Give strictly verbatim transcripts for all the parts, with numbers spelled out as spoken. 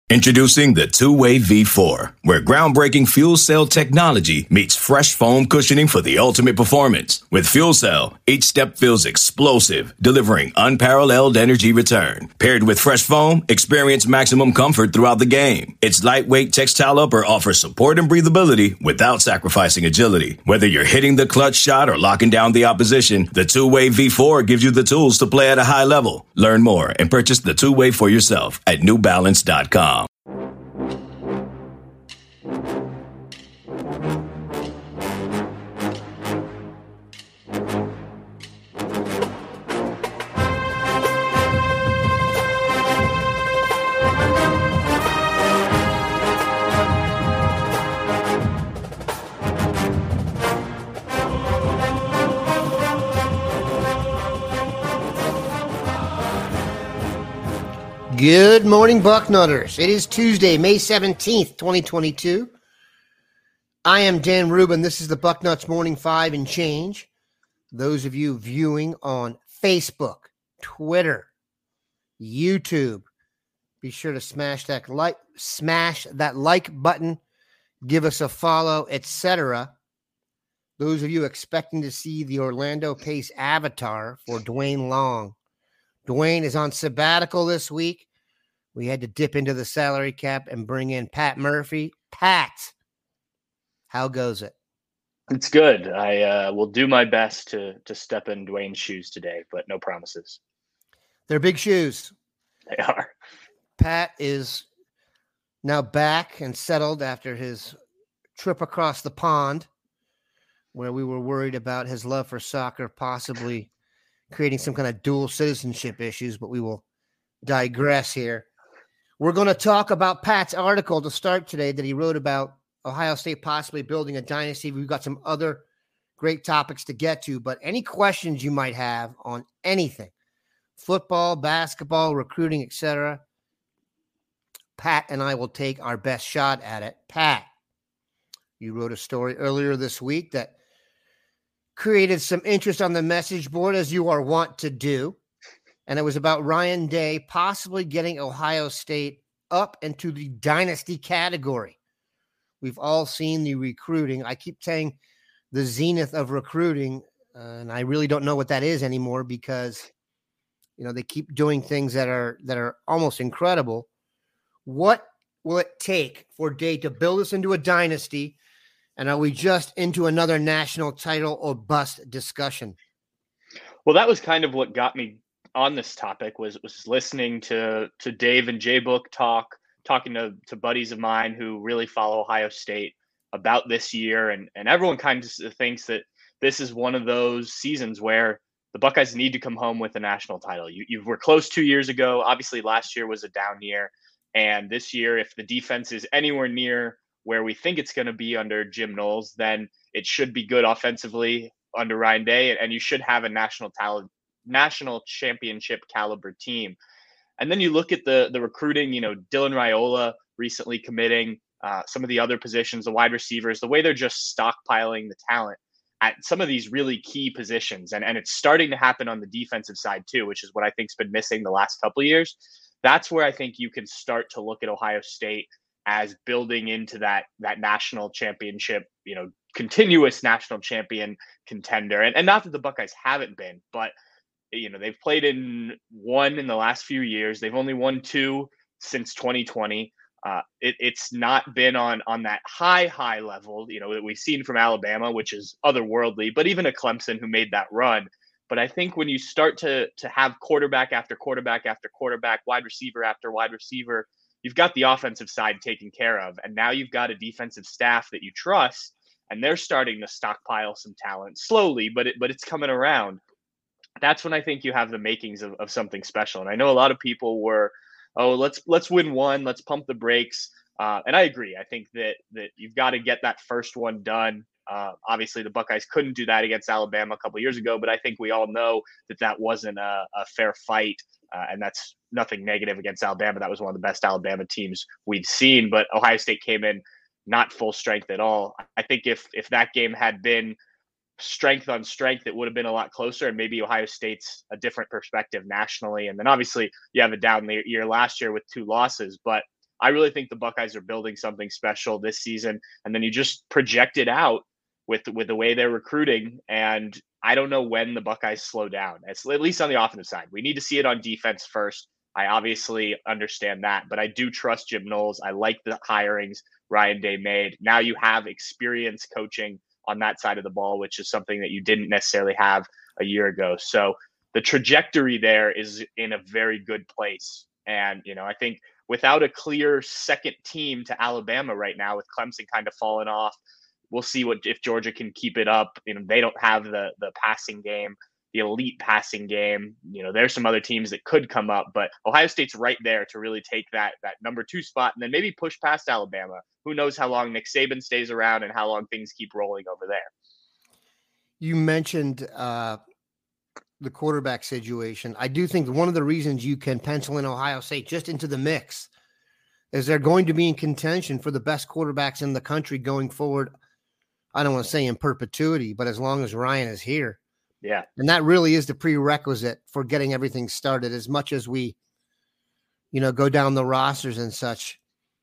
Introducing the Two-Way V four, where groundbreaking fuel cell technology meets fresh foam cushioning for the ultimate performance. With Fuel Cell, each step feels explosive, delivering unparalleled energy return. Paired with fresh foam, experience maximum comfort throughout the game. Its lightweight textile upper offers support and breathability without sacrificing agility. Whether you're hitting the clutch shot or locking down the opposition, the Two-Way V four gives you the tools to play at a high level. Learn more and purchase the Two-Way for yourself at new balance dot com. Good morning, Bucknutters. It is Tuesday, May seventeenth, twenty twenty-two. I am Dan Rubin. This is the Bucknuts Morning Five and Change. Those of you viewing on Facebook, Twitter, YouTube, be sure to smash that like, smash that like button, give us a follow, et cetera. Those of you expecting to see the Orlando Pace avatar for Dwayne Long. Dwayne is on sabbatical this week. We had to dip into the salary cap and bring in Pat Murphy. Pat, how goes it? It's good. I uh, will do my best to to step in Dwayne's shoes today, but no promises. They're big shoes. They are. Pat is now back and settled after his trip across the pond, where we were worried about his love for soccer possibly creating some kind of dual citizenship issues, but we will digress here. We're going to talk about Pat's article to start today that he wrote about Ohio State possibly building a dynasty. We've got some other great topics to get to, but any questions you might have on anything, football, basketball, recruiting, et cetera, Pat and I will take our best shot at it. Pat, you wrote a story earlier this week that created some interest on the message board, as you are wont to do. And it was about Ryan Day possibly getting Ohio State up into the dynasty category. We've all seen the recruiting. I keep saying the zenith of recruiting, uh, and I really don't know what that is anymore because, you know, they keep doing things that are that are almost incredible. What will it take for Day to build us into a dynasty? And are we just into another national title or bust discussion? Well, that was kind of what got me on this topic was was listening to to Dave and J Book talk, talking to, to buddies of mine who really follow Ohio State about this year. And, and everyone kind of thinks that this is one of those seasons where the Buckeyes need to come home with a national title. You, you were close two years ago. Obviously, last year was a down year. And this year, if the defense is anywhere near where we think it's going to be under Jim Knowles, then it should be good offensively under Ryan Day, and you should have a national talent, national championship caliber team. And then you look at the the recruiting, you know, Dylan Raiola recently committing, uh, some of the other positions, the wide receivers, the way they're just stockpiling the talent at some of these really key positions. And, and it's starting to happen on the defensive side too, which is what I think's been missing the last couple of years. That's where I think you can start to look at Ohio State as building into that that national championship, you know, continuous national champion contender. And, and not that the Buckeyes haven't been, but, you know, they've played in one in the last few years. They've only won two since twenty twenty. Uh, it, it's not been on on that high, high level, you know, that we've seen from Alabama, which is otherworldly, but even a Clemson who made that run. But I think when you start to to have quarterback after quarterback after quarterback, wide receiver after wide receiver, you've got the offensive side taken care of. And now you've got a defensive staff that you trust, and they're starting to stockpile some talent slowly, but it, but it's coming around. That's when I think you have the makings of, of something special. And I know a lot of people were, oh, let's let's win one, let's pump the brakes. Uh, and I agree. I think that that you've got to get that first one done. Uh, obviously, the Buckeyes couldn't do that against Alabama a couple of years ago, but I think we all know that that wasn't a, a fair fight. Uh, and that's nothing negative against Alabama. That was one of the best Alabama teams we've seen. But Ohio State came in not full strength at all. I think if if that game had been strength on strength, it would have been a lot closer, and maybe Ohio State's a different perspective nationally. And then obviously you have a down year last year with two losses, but I really think the Buckeyes are building something special this season. And then you just project it out with with the way they're recruiting. And I don't know when the Buckeyes slow down. It's at least on the offensive side. We need to see it on defense first. I obviously understand that, but I do trust Jim Knowles. I like the hirings Ryan Day made. Now you have experience coaching on that side of the ball, which is something that you didn't necessarily have a year ago. So the trajectory there is in a very good place. And, you know, I think without a clear second team to Alabama right now, with Clemson kind of falling off, we'll see what if Georgia can keep it up. You know, they don't have the the passing game, the elite passing game. You know, there's some other teams that could come up, but Ohio State's right there to really take that that number two spot and then maybe push past Alabama. Who knows how long Nick Saban stays around and how long things keep rolling over there. You mentioned uh, the quarterback situation. I do think one of the reasons you can pencil in Ohio State just into the mix is they're going to be in contention for the best quarterbacks in the country going forward. I don't want to say in perpetuity, but as long as Ryan is here. Yeah. And that really is the prerequisite for getting everything started. As much as we, you know, go down the rosters and such.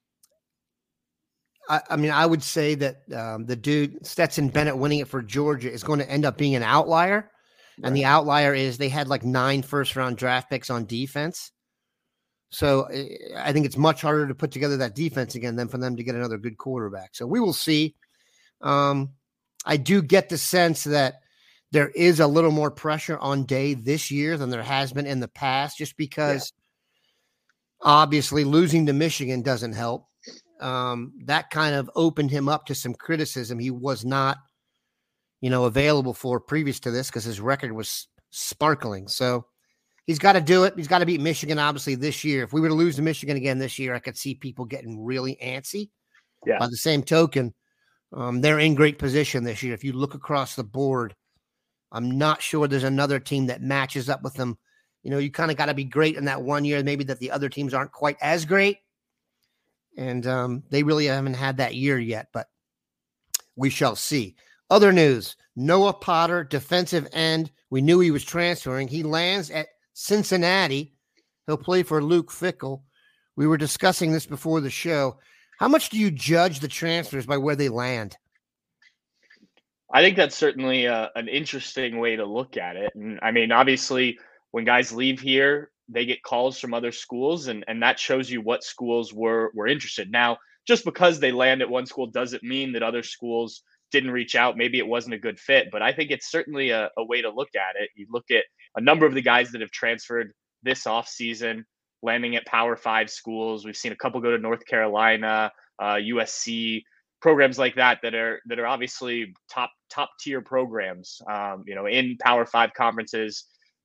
I, I mean, I would say that um, the dude, Stetson Bennett, winning it for Georgia is going to end up being an outlier. Right. And the outlier is they had like nine first round draft picks on defense. So I think it's much harder to put together that defense again than for them to get another good quarterback. So we will see. Um, I do get the sense that there is a little more pressure on Day this year than there has been in the past, just because yeah. obviously losing to Michigan doesn't help. Um, that kind of opened him up to some criticism he was not, you know, available for previous to this because his record was sparkling. So he's got to do it. He's got to beat Michigan, obviously, this year. If we were to lose to Michigan again this year, I could see people getting really antsy. Yeah. By the same token, um, they're in great position this year. If you look across the board, I'm not sure there's another team that matches up with them. You know, you kind of got to be great in that one year, maybe that the other teams aren't quite as great. And um, they really haven't had that year yet, but we shall see. Other news, Noah Potter, defensive end. We knew he was transferring. He lands at Cincinnati. He'll play for Luke Fickell. We were discussing this before the show. How much do you judge the transfers by where they land? I think that's certainly a, an interesting way to look at it. And I mean, obviously, when guys leave here, they get calls from other schools, and, and that shows you what schools were were interested. Now, just because they land at one school doesn't mean that other schools didn't reach out. Maybe it wasn't a good fit, but I think it's certainly a, a way to look at it. You look at a number of the guys that have transferred this offseason, landing at Power Five schools. We've seen a couple go to North Carolina, uh, U S C, programs like that that are that are obviously top top tier programs. Um, you know, in Power Five conferences.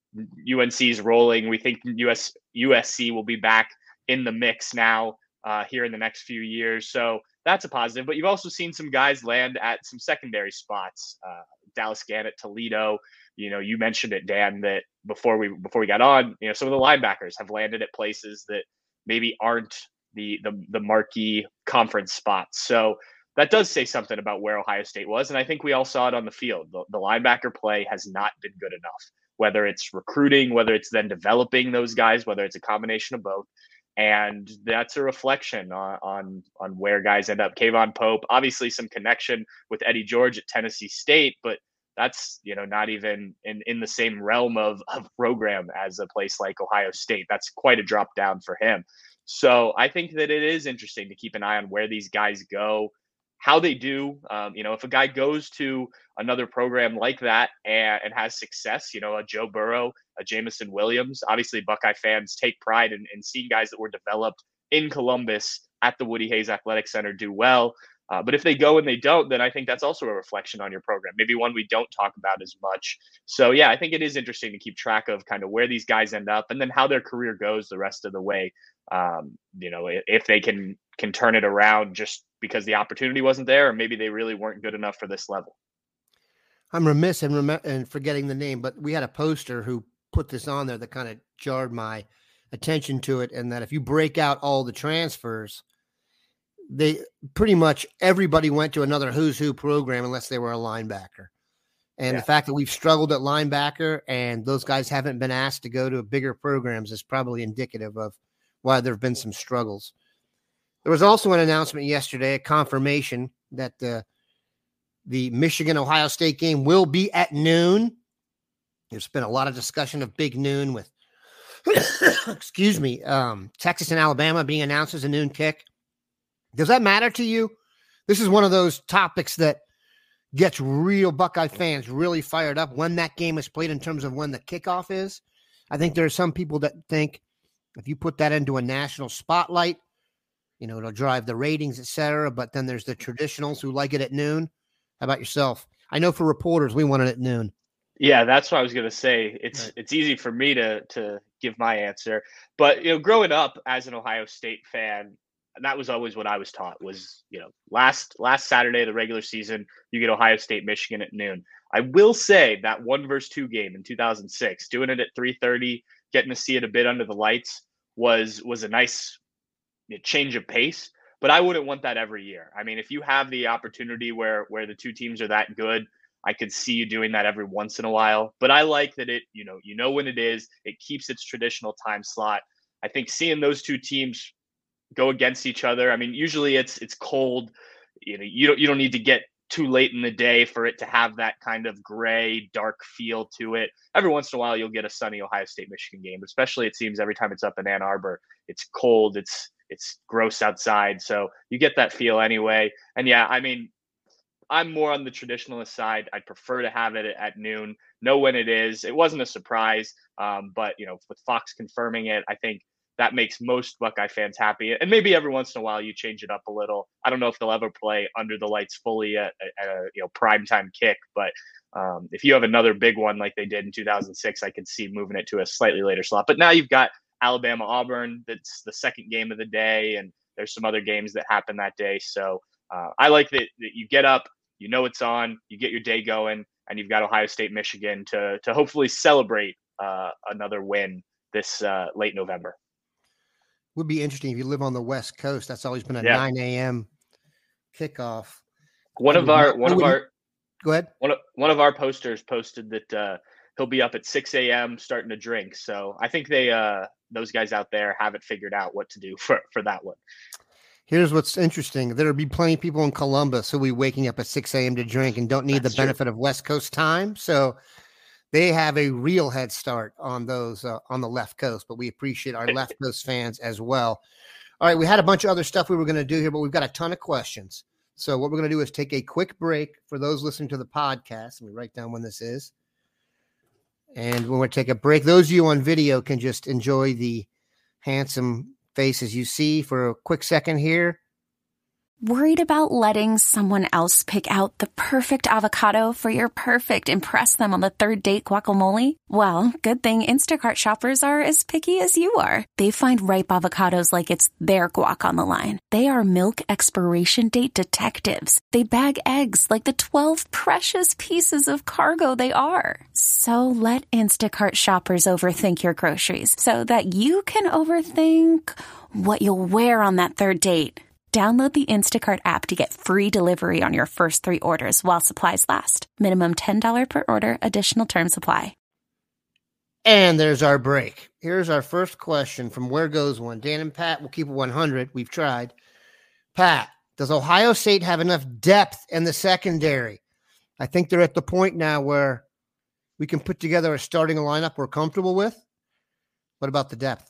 U N C's rolling. We think U S U S C will be back in the mix now uh, here in the next few years. So that's a positive. But you've also seen some guys land at some secondary spots. Uh, Dallas Gannett, Toledo. You know, you mentioned it, Dan, that before we before we got on, you know, some of the linebackers have landed at places that maybe aren't the the, the marquee conference spots. So that does say something about where Ohio State was. And I think we all saw it on the field. The, the linebacker play has not been good enough. Whether it's recruiting, whether it's then developing those guys, whether it's a combination of both. And that's a reflection on on, on where guys end up. Kayvon Pope, obviously some connection with Eddie George at Tennessee State, but that's, you know, not even in, in the same realm of, of program as a place like Ohio State. That's quite a drop down for him. So I think that it is interesting to keep an eye on where these guys go, how they do. Um, you know, if a guy goes to another program like that and, and has success, you know, a Joe Burrow, a Jameson Williams, obviously Buckeye fans take pride in, in seeing guys that were developed in Columbus at the Woody Hayes Athletic Center do well. Uh, but if they go and they don't, then I think that's also a reflection on your program, maybe one we don't talk about as much. So, yeah, I think it is interesting to keep track of kind of where these guys end up and then how their career goes the rest of the way. Um, you know, if they can can turn it around just because the opportunity wasn't there, or maybe they really weren't good enough for this level. I'm remiss in, rem- in forgetting the name, but we had a poster who put this on there that kind of jarred my attention to it. And that if you break out all the transfers, they pretty much everybody went to another who's who program unless they were a linebacker. And yeah. the fact that we've struggled at linebacker and those guys haven't been asked to go to bigger programs is probably indicative of why there have been some struggles. There was also an announcement yesterday, a confirmation that the, the Michigan-Ohio State game will be at noon. There's been a lot of discussion of big noon with, excuse me, um, Texas and Alabama being announced as a noon kick. Does that matter to you? This is one of those topics that gets real Buckeye fans really fired up when that game is played in terms of when the kickoff is. I think there are some people that think if you put that into a national spotlight, you know, it'll drive the ratings, et cetera. But then there's the traditionals who like it at noon. How about yourself? I know for reporters, we want it at noon. Yeah, that's what I was going to say. It's right. It's easy for me to to give my answer. But, you know, growing up as an Ohio State fan, that was always what I was taught was, you know, last last Saturday of the regular season, you get Ohio State, Michigan at noon. I will say that one versus two game in two thousand six, doing it at three thirty, getting to see it a bit under the lights was was a nice change of pace, but I wouldn't want that every year. I mean, if you have the opportunity where where the two teams are that good, I could see you doing that every once in a while. But I like that it, you know, you know when it is, it keeps its traditional time slot. I think seeing those two teams go against each other, I mean, usually it's it's cold. You know, you don't you don't need to get too late in the day for it to have that kind of gray, dark feel to it. Every once in a while, you'll get a sunny Ohio State Michigan game, especially it seems every time it's up in Ann Arbor. It's cold. It's It's gross outside. So you get that feel anyway. And yeah, I mean, I'm more on the traditionalist side. I'd prefer to have it at noon, know when it is. It wasn't a surprise, um, but, you know, with Fox confirming it, I think that makes most Buckeye fans happy. And maybe every once in a while you change it up a little. I don't know if they'll ever play under the lights fully at, at a, you know, primetime kick, but um, if you have another big one like they did in two thousand six, I could see moving it to a slightly later slot. But now you've got Alabama, Auburn, that's the second game of the day, and there's some other games that happen that day. So uh, I like that, that you get up, you know it's on, you get your day going, and you've got Ohio State, Michigan to to hopefully celebrate uh, another win this uh, late November. Would be interesting if you live on the West Coast. That's always been a yeah. nine a.m. kickoff. One of our one of our go ahead. One of one of our posters posted that uh, he'll be up at six a.m. starting to drink. So I think they uh, those guys out there haven't figured out what to do for, for that one. Here's what's interesting. There'll be plenty of people in Columbus who'll be waking up at six a.m. to drink and don't need That's the benefit true. of West Coast time. So they have a real head start on those uh, on the left coast, but we appreciate our left coast fans as well. All right, we had a bunch of other stuff we were going to do here, but we've got a ton of questions. So what we're going to do is take a quick break for those listening to the podcast. Let me write down when this is. And when we take a break, those of you on video can just enjoy the handsome faces you see for a quick second here. Worried about letting someone else pick out the perfect avocado for your perfect impress them on the third date guacamole? Well, good thing Instacart shoppers are as picky as you are. They find ripe avocados like it's their guac on the line. They are milk expiration date detectives. They bag eggs like the twelve precious pieces of cargo they are. So let Instacart shoppers overthink your groceries so that you can overthink what you'll wear on that third date. Download the Instacart app to get free delivery on your first three orders while supplies last. Minimum ten dollars per order. Additional terms apply. And there's our break. Here's our first question from Where Goes One. Dan and Pat, we'll keep it one hundred. We've tried. Pat, does Ohio State have enough depth in the secondary? I think they're at the point now where we can put together a starting lineup we're comfortable with. What about the depth?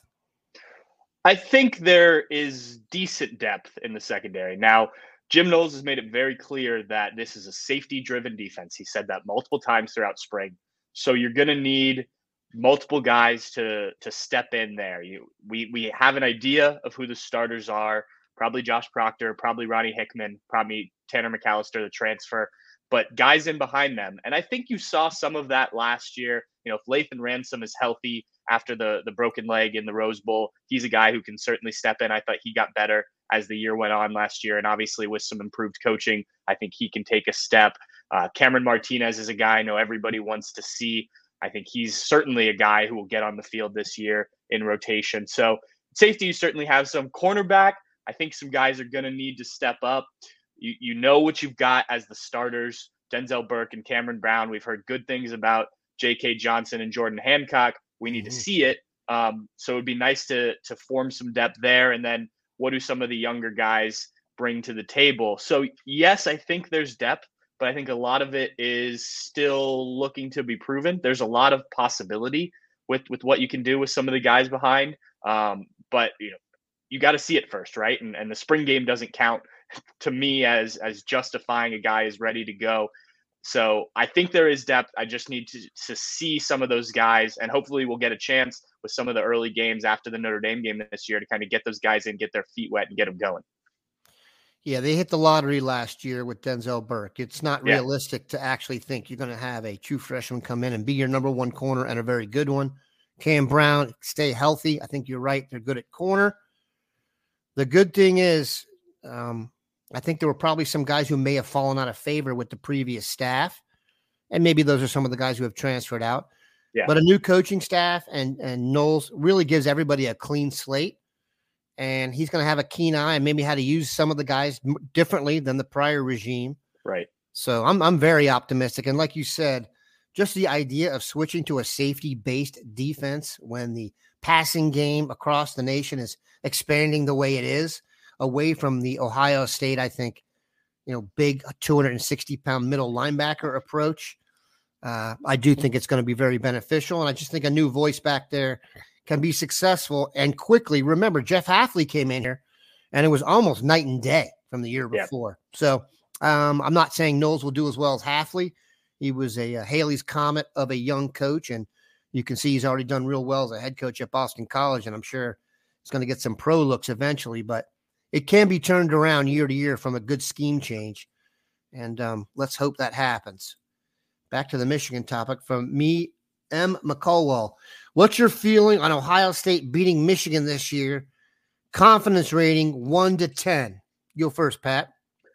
I think there is decent depth in the secondary. Now, Jim Knowles has made it very clear that this is a safety-driven defense. He said that multiple times throughout spring. So you're going to need multiple guys to to step in there. You, we we have an idea of who the starters are. Probably Josh Proctor, probably Ronnie Hickman, probably Tanner McAllister, the transfer. But guys in behind them. And I think you saw some of that last year. You know, if Lathan Ransom is healthy after the, the broken leg in the Rose Bowl, he's a guy who can certainly step in. I thought he got better as the year went on last year. And obviously with some improved coaching, I think he can take a step. Uh, Cameron Martinez is a guy I know everybody wants to see. I think he's certainly a guy who will get on the field this year in rotation. So safety, you certainly have some. Cornerback, I think some guys are going to need to step up. You you know what you've got as the starters, Denzel Burke and Cameron Brown. We've heard good things about J K. Johnson and Jordan Hancock. We need mm-hmm. to see it. Um, so it would be nice to to form some depth there. And then what do some of the younger guys bring to the table? So yes, I think there's depth, but I think a lot of it is still looking to be proven. There's a lot of possibility with with what you can do with some of the guys behind. Um, but you know, you got to see it first, right? And and the spring game doesn't count to me as as justifying a guy is ready to go. So I think there is depth. I just need to to see some of those guys, and hopefully we'll get a chance with some of the early games after the Notre Dame game this year to kind of get those guys in, get their feet wet, and get them going. Yeah, they hit the lottery last year with Denzel Burke. It's not Yeah. realistic to actually think you're going to have a true freshman come in and be your number one corner and a very good one. Cam Brown, stay healthy. I think you're right. They're good at corner. The good thing is, um, I think there were probably some guys who may have fallen out of favor with the previous staff, and maybe those are some of the guys who have transferred out. Yeah. But a new coaching staff and and Knowles really gives everybody a clean slate, and he's going to have a keen eye and maybe how to use some of the guys m- differently than the prior regime. Right. So I'm I'm very optimistic, and like you said, just the idea of switching to a safety-based defense when the passing game across the nation is expanding the way it is, away from the Ohio State, I think, you know, big two hundred sixty pound middle linebacker approach. Uh, I do think it's going to be very beneficial. And I just think a new voice back there can be successful and quickly. Remember, Jeff Hafley came in here and it was almost night and day from the year Yeah. before. So um, I'm not saying Knowles will do as well as Hafley. He was a, a Haley's Comet of a young coach, and you can see he's already done real well as a head coach at Boston College, and I'm sure he's going to get some pro looks eventually, but it can be turned around year to year from a good scheme change, and um, let's hope that happens. Back to the Michigan topic from me, M. McCulwell. What's your feeling on Ohio State beating Michigan this year? Confidence rating one to ten. Go first, Pat.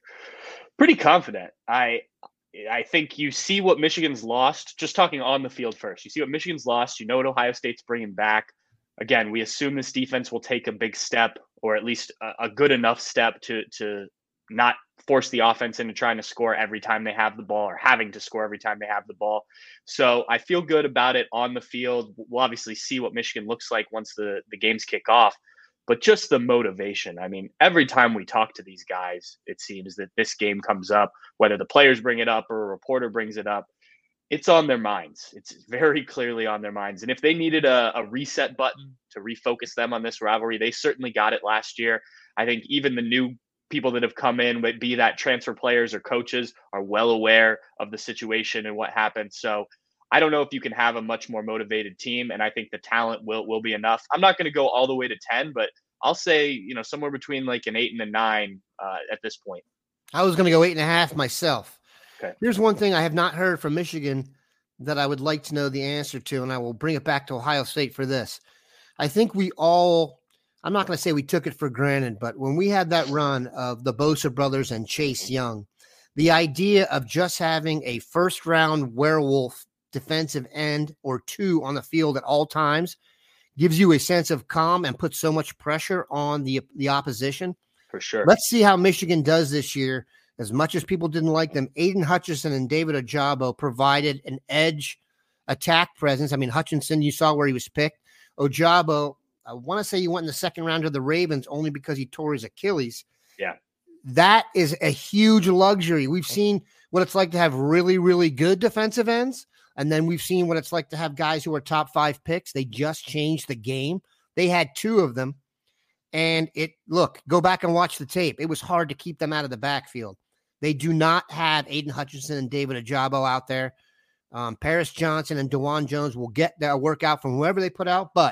Pretty confident. I I think you see what Michigan's lost. Just talking on the field first, you see what Michigan's lost. You know what Ohio State's bringing back. Again, we assume this defense will take a big step, or at least a, a good enough step to to not force the offense into trying to score every time they have the ball, or having to score every time they have the ball. So I feel good about it on the field. We'll obviously see what Michigan looks like once the, the games kick off. But just the motivation. I mean, every time we talk to these guys, it seems that this game comes up, whether the players bring it up or a reporter brings it up, it's on their minds. It's very clearly on their minds. And if they needed a, a reset button to refocus them on this rivalry, they certainly got it last year. I think even the new people that have come in, be that transfer players or coaches, are well aware of the situation and what happened. So I don't know if you can have a much more motivated team, and I think the talent will will be enough. I'm not going to go all the way to ten, but I'll say, you know, somewhere between like an eight and a nine uh, at this point. I was going to go eight and a half myself. Okay. Here's one thing I have not heard from Michigan that I would like to know the answer to, and I will bring it back to Ohio State for this. I think we all, I'm not going to say we took it for granted, but when we had that run of the Bosa brothers and Chase Young, the idea of just having a first round werewolf defensive end or two on the field at all times gives you a sense of calm and puts so much pressure on the, the opposition. For sure. Let's see how Michigan does this year. As much as people didn't like them, Aiden Hutchinson and David Ojabo provided an edge attack presence. I mean, Hutchinson, you saw where he was picked. Ojabo, I want to say he went in the second round to the Ravens only because he tore his Achilles. Yeah. That is a huge luxury. We've seen what it's like to have really, really good defensive ends. And then we've seen what it's like to have guys who are top five picks. They just changed the game. They had two of them. And it, look, go back and watch the tape. It was hard to keep them out of the backfield. They do not have Aiden Hutchinson and David Ojabo out there. Um, Paris Johnson and DeJuan Jones will get their workout from whoever they put out. But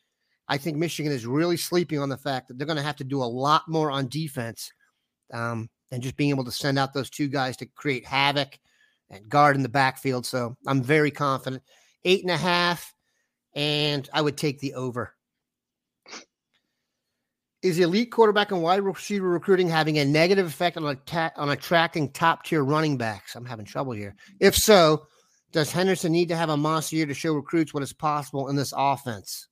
I think Michigan is really sleeping on the fact that they're going to have to do a lot more on defense um, and just being able to send out those two guys to create havoc and guard in the backfield. So I'm very confident. Eight and a half, and I would take the over. Is the elite quarterback and wide receiver recruiting having a negative effect on, atta- on attracting top-tier running backs? I'm having trouble here. If so, does Henderson need to have a monster year to show recruits what is possible in this offense?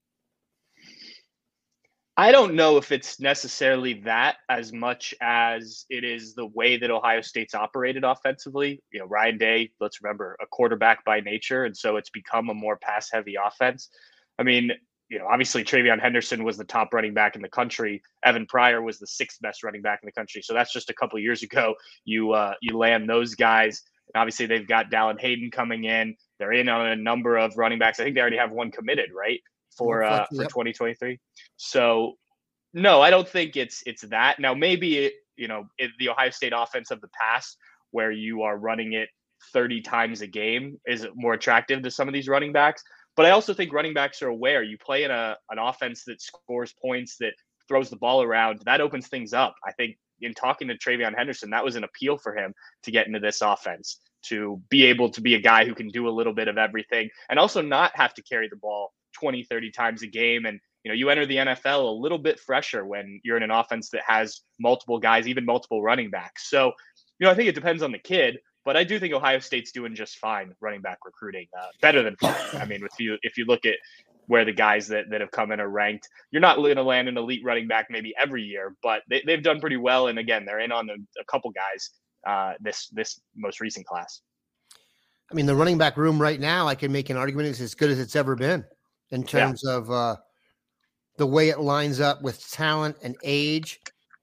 I don't know if it's necessarily that as much as it is the way that Ohio State's operated offensively. You know, Ryan Day, let's remember, a quarterback by nature, and so it's become a more pass-heavy offense. I mean, you know, obviously Travion Henderson was the top running back in the country. Evan Pryor was the sixth best running back in the country. So that's just a couple of years ago. You uh, you land those guys. And obviously, they've got Dallin Hayden coming in. They're in on a number of running backs. I think they already have one committed, right, for uh, for twenty twenty-three. So, no, I don't think it's it's that. Now, maybe, it, you know, it, the Ohio State offense of the past, where you are running it thirty times a game, is more attractive to some of these running backs. But I also think running backs are aware. You play in a an offense that scores points, that throws the ball around, that opens things up. I think in talking to Travion Henderson, that was an appeal for him to get into this offense, to be able to be a guy who can do a little bit of everything and also not have to carry the ball twenty, thirty times a game. And, you know, you enter the N F L a little bit fresher when you're in an offense that has multiple guys, even multiple running backs. So, you know, I think it depends on the kid, but I do think Ohio State's doing just fine running back recruiting, uh, better than fine. I mean, if you, if you look at where the guys that, that have come in are ranked, you're not going to land an elite running back maybe every year, but they, they've done pretty well. And again, they're in on the, a couple guys uh, this this most recent class. I mean, the running back room right now, I can make an argument, is as good as it's ever been in terms yeah. of uh, the way it lines up with talent and age.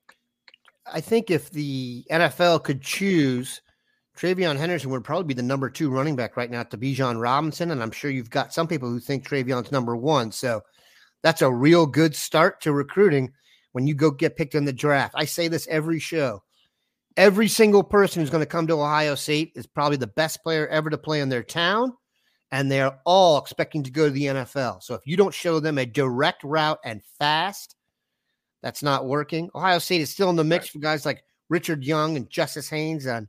I think if the N F L could choose, Travion Henderson would probably be the number two running back right now to Bijan Robinson. And I'm sure you've got some people who think Travion's number one. So that's a real good start to recruiting when you go get picked in the draft. I say this every show. Every single person who's going to come to Ohio State is probably the best player ever to play in their town. And they're all expecting to go to the N F L. So if you don't show them a direct route and fast, that's not working. Ohio State is still in the mix right. for guys like Richard Young and Justice Haynes, and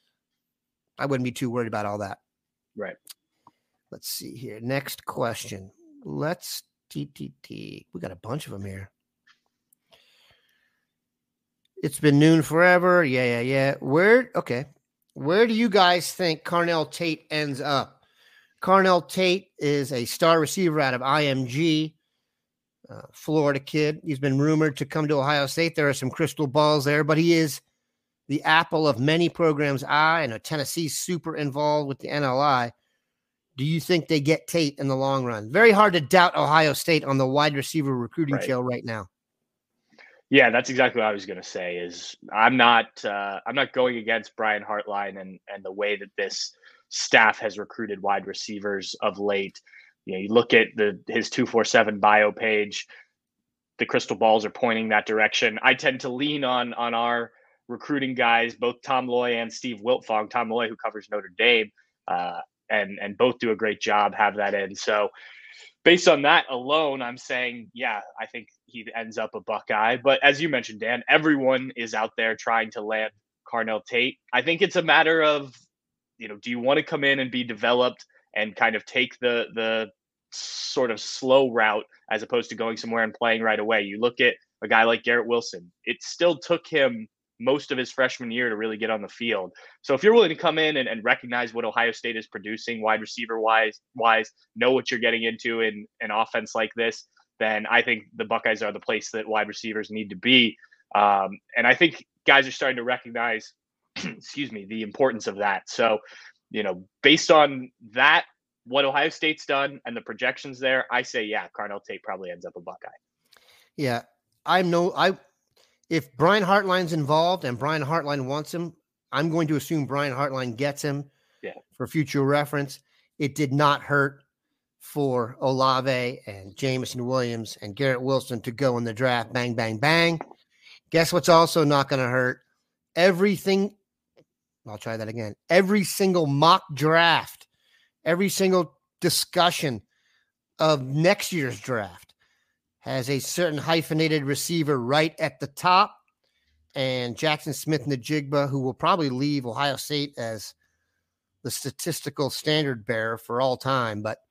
I wouldn't be too worried about all that. Right. Let's see here. Next question. Let's T T T. We got a bunch of them here. It's been noon forever. Yeah, yeah, yeah. Where, okay. Where do you guys think Carnell Tate ends up? Carnell Tate is a star receiver out of I M G, uh, Florida kid. He's been rumored to come to Ohio State. There are some crystal balls there, but he is the apple of many programs' eye. I know Tennessee's super involved with the N L I. Do you think they get Tate in the long run? Very hard to doubt Ohio State on the wide receiver recruiting right. trail right now. Yeah, that's exactly what I was going to say. Is I'm not uh, I'm not going against Brian Hartline and and the way that this staff has recruited wide receivers of late. You know, you look at the his two forty-seven bio page. The crystal balls are pointing that direction. I tend to lean on on our recruiting guys, both Tom Loy and Steve Wiltfong. Tom Loy, who covers Notre Dame, uh, and and both do a great job, have that in. So based on that alone, I'm saying, yeah, I think he ends up a Buckeye. But as you mentioned, Dan, everyone is out there trying to land Carnell Tate. I think it's a matter of, you know, do you want to come in and be developed and kind of take the the sort of slow route as opposed to going somewhere and playing right away? You look at a guy like Garrett Wilson. It still took him most of his freshman year to really get on the field. So if you're willing to come in and, and recognize what Ohio State is producing wide receiver wise, wise, know what you're getting into in an offense like this, then I think the Buckeyes are the place that wide receivers need to be. Um, and I think guys are starting to recognize, excuse me, the importance of that. So, you know, based on that, what Ohio State's done and the projections there, I say, yeah, Carnell Tate probably ends up a Buckeye. Yeah, I know. I, If Brian Hartline's involved and Brian Hartline wants him, I'm going to assume Brian Hartline gets him yeah. for future reference. It did not hurt for Olave and Jameson Williams and Garrett Wilson to go in the draft. Bang, bang, bang. Guess what's also not going to hurt? Everything. I'll try that again. Every single mock draft, every single discussion of next year's draft has a certain hyphenated receiver right at the top, and Jackson Smith-Njigba, who will probably leave Ohio State as the statistical standard bearer for all time, but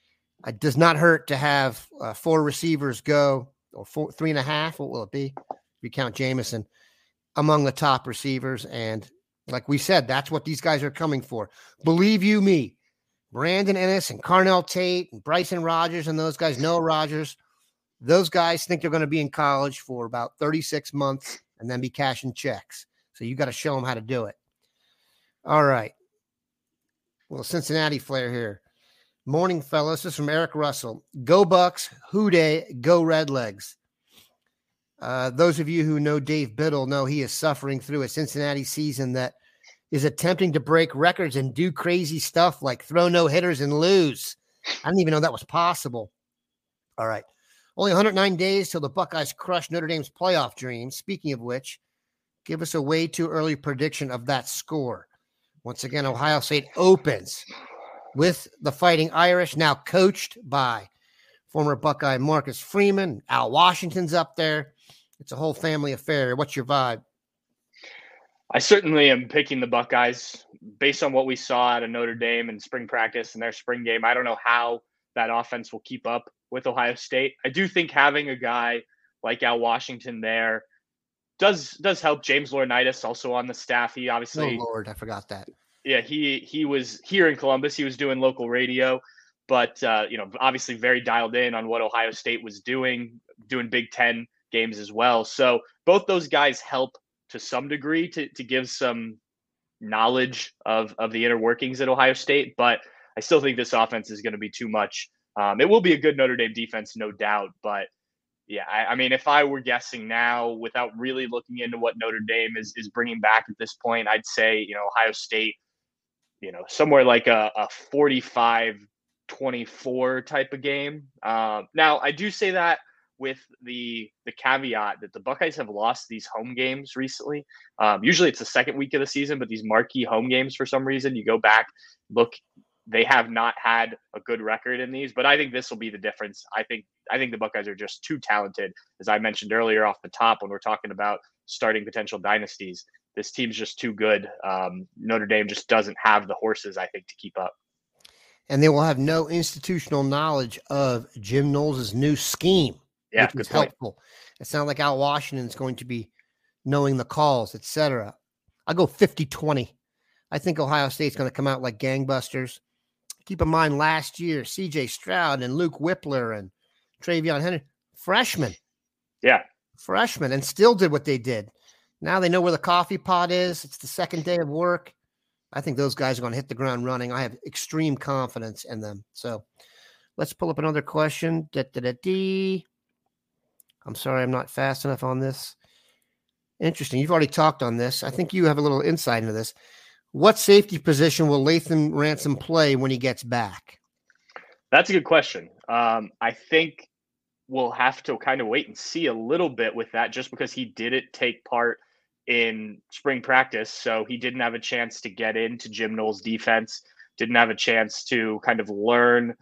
it does not hurt to have uh, four receivers go, or four, three and a half, what will it be, if you count Jameson, among the top receivers. And like we said, that's what these guys are coming for. Believe you me, Brandon Ennis and Carnell Tate and Bryson Rogers and those guys, Noah Rogers, those guys think they're going to be in college for about thirty-six months and then be cashing checks. So you got to show them how to do it. All right. Well, Cincinnati flair here. Morning, fellas. This is from Eric Russell. Go Bucks, Who Dey, go Redlegs. Uh, those of you who know Dave Biddle know he is suffering through a Cincinnati season that is attempting to break records and do crazy stuff like throw no-hitters and lose. I didn't even know that was possible. All right. Only one hundred nine days till the Buckeyes crush Notre Dame's playoff dreams. Speaking of which, give us a way too early prediction of that score. Once again, Ohio State opens with the Fighting Irish, now coached by former Buckeye Marcus Freeman. Al Washington's up there. It's a whole family affair. What's your vibe? I certainly am picking the Buckeyes based on what we saw out of Notre Dame in spring practice and their spring game. I don't know how that offense will keep up with Ohio State. I do think having a guy like Al Washington there does does help. James Laurinaitis also on the staff. He obviously, oh Lord, I forgot that. Yeah, he he was here in Columbus. He was doing local radio, but uh, you know, obviously very dialed in on what Ohio State was doing, doing Big Ten games as well. So both those guys help to some degree to to give some knowledge of of the inner workings at Ohio State. But I still think this offense is going to be too much. Um, it will be a good Notre Dame defense, no doubt. But yeah, I, I mean, if I were guessing now, without really looking into what Notre Dame is is bringing back at this point, I'd say, you know, Ohio State, you know, somewhere like a, a forty-five twenty-four type of game. Uh, now, I do say that with the the caveat that the Buckeyes have lost these home games recently. Um, usually it's the second week of the season, but these marquee home games, for some reason, you go back, look, they have not had a good record in these, but I think this will be the difference. I think I think the Buckeyes are just too talented. As I mentioned earlier off the top, when we're talking about starting potential dynasties, this team's just too good. Um, Notre Dame just doesn't have the horses, I think, to keep up. And they will have no institutional knowledge of Jim Knowles' new scheme, yeah, which is helpful. It's not like Al Washington's going to be knowing the calls, et cetera. I'll go fifty twenty. I think Ohio State's going to come out like gangbusters. Keep in mind, last year, C J Stroud and Luke Whippler and Travion Henry, freshmen. Yeah. Freshmen, and still did what they did. Now they know where the coffee pot is. It's the second day of work. I think those guys are going to hit the ground running. I have extreme confidence in them. So let's pull up another question. Da, da, da, dee. I'm sorry, I'm not fast enough on this. Interesting. You've already talked on this. I think you have a little insight into this. What safety position will Lathan Ransom play when he gets back? That's a good question. Um, I think we'll have to kind of wait and see a little bit with that, just because he didn't take part in spring practice. So he didn't have a chance to get into Jim Knowles' defense, didn't have a chance to kind of learn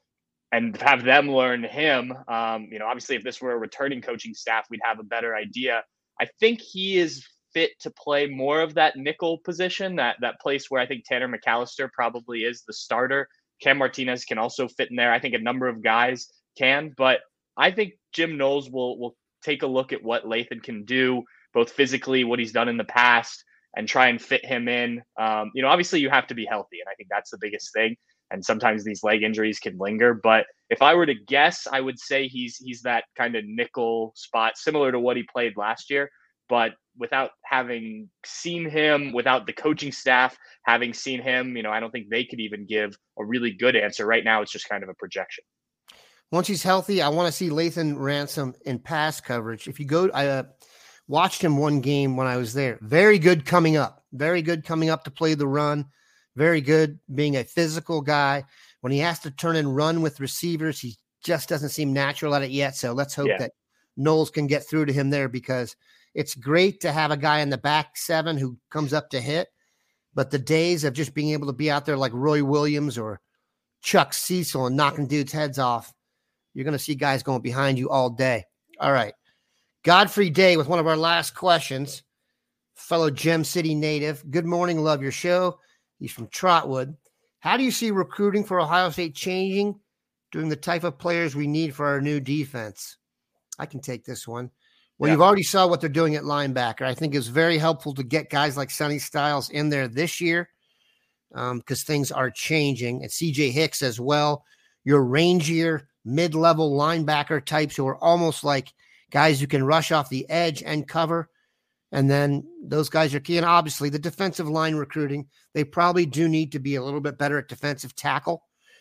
and have them learn him. Um, you know, obviously, if this were a returning coaching staff, we'd have a better idea. I think he is fit to play more of that nickel position, that that place where I think Tanner McAllister probably is the starter. Cam Martinez can also fit in there. I think a number of guys can, but I think Jim Knowles will will take a look at what Lathan can do, both physically, what he's done in the past, and try and fit him in. Um, you know, obviously you have to be healthy, and I think that's the biggest thing. And sometimes these leg injuries can linger. But if I were to guess, I would say he's he's that kind of nickel spot, similar to what he played last year. But without having seen him, without the coaching staff having seen him, you know, I don't think they could even give a really good answer. Right now, it's just kind of a projection. Once he's healthy, I want to see Lathan Ransom in pass coverage. If you go, I uh, watched him one game when I was there. Very good coming up. Very good coming up to play the run. Very good being a physical guy. When he has to turn and run with receivers, he just doesn't seem natural at it yet. So let's hope yeah. that Knowles can get through to him there, because it's great to have a guy in the back seven who comes up to hit, but the days of just being able to be out there like Roy Williams or Chuck Cecil and knocking dudes' heads off, you're going to see guys going behind you all day. All right. Godfrey Day with one of our last questions, fellow Gem City native. Good morning. Love your show. He's from Trotwood. How do you see recruiting for Ohio State changing during the type of players we need for our new defense? I can take this one. Well, yeah. You've already saw what they're doing at linebacker. I think it's very helpful to get guys like Sonny Styles in there this year because um, things are changing. And C J Hicks as well. Your rangier, mid-level linebacker types who are almost like guys who can rush off the edge and cover. And then those guys are key. And obviously the defensive line recruiting, they probably do need to be a little bit better at defensive tackle.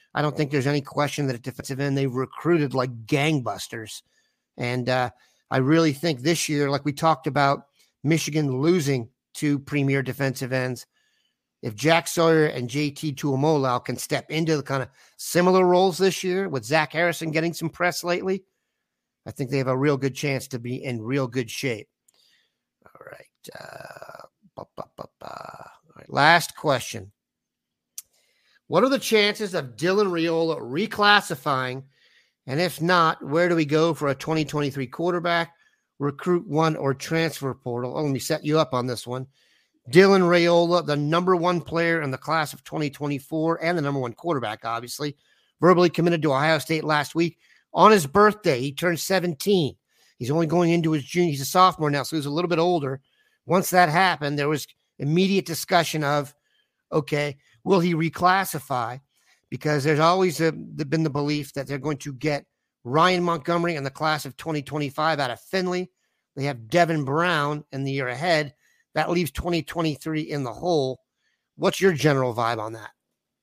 I don't think there's any question that at defensive end, they've recruited like gangbusters. And uh, I really think this year, like we talked about, Michigan losing two premier defensive ends, if Jack Sawyer and J T Tuimoloau can step into the kind of similar roles this year with Zach Harrison getting some press lately, I think they have a real good chance to be in real good shape. All right. Uh, ba, ba, ba, ba. All right. Last question. What are the chances of Dylan Raiola reclassifying? And if not, where do we go for a twenty twenty-three quarterback, recruit one, or transfer portal? Oh, let me set you up on this one. Dylan Raiola, the number one player in the class of twenty twenty-four and the number one quarterback, obviously, verbally committed to Ohio State last week. On his birthday, he turned seventeen. He's only going into his junior. He's a sophomore now, so he's a little bit older. Once that happened, there was immediate discussion of, okay, will he reclassify? Because there's always a, been the belief that they're going to get Ryan Montgomery in the class of twenty twenty-five out of Findlay. They have Devin Brown in the year ahead. That leaves twenty twenty-three in the hole. What's your general vibe on that?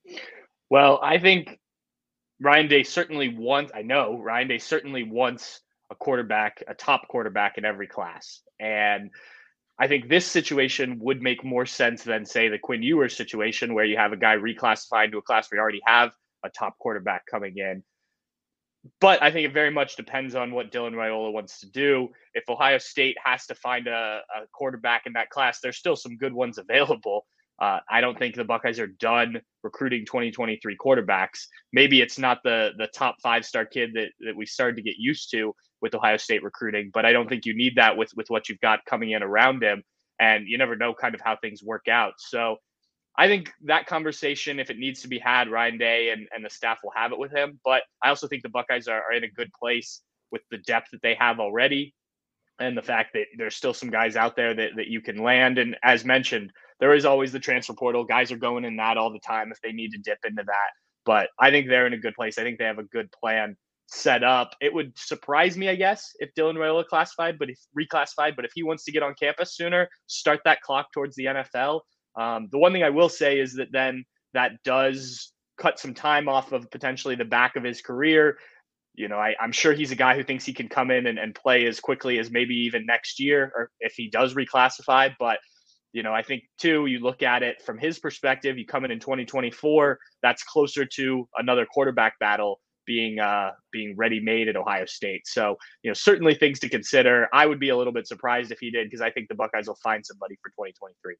Well, I think Ryan Day certainly wants, I know Ryan Day certainly wants a quarterback, a top quarterback in every class. And I think this situation would make more sense than, say, the Quinn Ewers situation where you have a guy reclassified to a class where you already have a top quarterback coming in. But I think it very much depends on what Dylan Raiola wants to do. If Ohio State has to find a, a quarterback in that class, there's still some good ones available. Uh, I don't think the Buckeyes are done recruiting twenty twenty-three quarterbacks. Maybe it's not the the top five-star kid that, that we started to get used to with Ohio State recruiting, but I don't think you need that with, with what you've got coming in around him. And you never know kind of how things work out. So I think that conversation, if it needs to be had, Ryan Day and, and the staff will have it with him. But I also think the Buckeyes are, are in a good place with the depth that they have already and the fact that there's still some guys out there that, that you can land. And as mentioned, there is always the transfer portal. Guys are going in that all the time if they need to dip into that. But I think they're in a good place. I think they have a good plan set up. It would surprise me, I guess, if Dylan Raiola classified, but if reclassified, but if he wants to get on campus sooner, start that clock towards the N F L. Um, the one thing I will say is that then that does cut some time off of potentially the back of his career. You know, I, I'm sure he's a guy who thinks he can come in and, and play as quickly as maybe even next year, or if he does reclassify. But, you know, I think too, you look at it from his perspective, you come in in twenty twenty-four, that's closer to another quarterback battle being uh, being ready-made at Ohio State. So, you know, certainly things to consider. I would be a little bit surprised if he did, because I think the Buckeyes will find somebody for twenty twenty-three.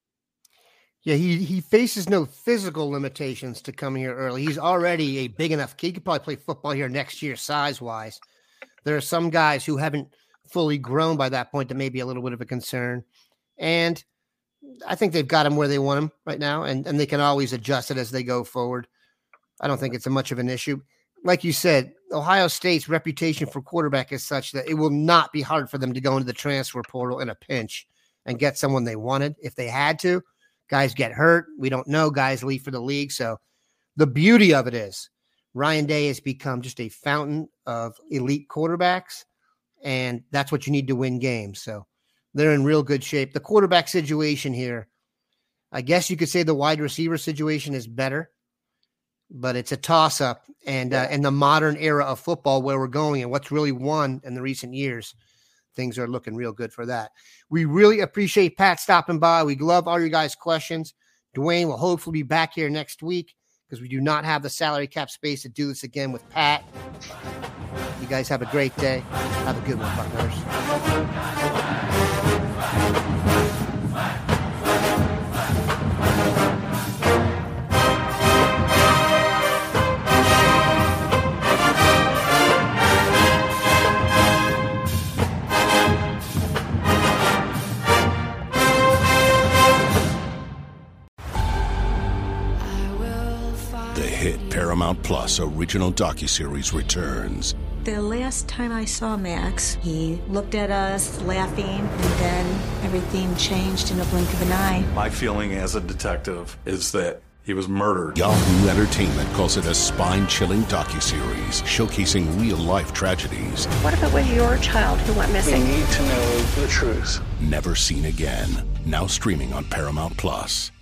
Yeah, he he faces no physical limitations to come here early. He's already a big enough kid. He could probably play football here next year size-wise. There are some guys who haven't fully grown by that point that may be a little bit of a concern. And I think they've got him where they want him right now, and, and they can always adjust it as they go forward. I don't think it's a much of an issue. Like you said, Ohio State's reputation for quarterback is such that it will not be hard for them to go into the transfer portal in a pinch and get someone they wanted if they had to. Guys get hurt. We don't know. Guys leave for the league. So the beauty of it is Ryan Day has become just a fountain of elite quarterbacks, and that's what you need to win games. So they're in real good shape. The quarterback situation here, I guess you could say the wide receiver situation is better, but it's a toss-up. And uh, in the modern era of football where we're going and what's really won in the recent years, things are looking real good for that. We really appreciate Pat stopping by. We love all your guys' questions. Dwayne will hopefully be back here next week because we do not have the salary cap space to do this again with Pat. You guys have a great day. Have a good one, Buckners. Paramount Plus original docuseries returns. The last time I saw Max, he looked at us laughing, and then everything changed in a blink of an eye. My feeling as a detective is that he was murdered. Yahoo Entertainment calls it a spine-chilling docuseries showcasing real-life tragedies. What if it was your child who went missing? We need to know the truth. Never seen again. Now streaming on Paramount Plus.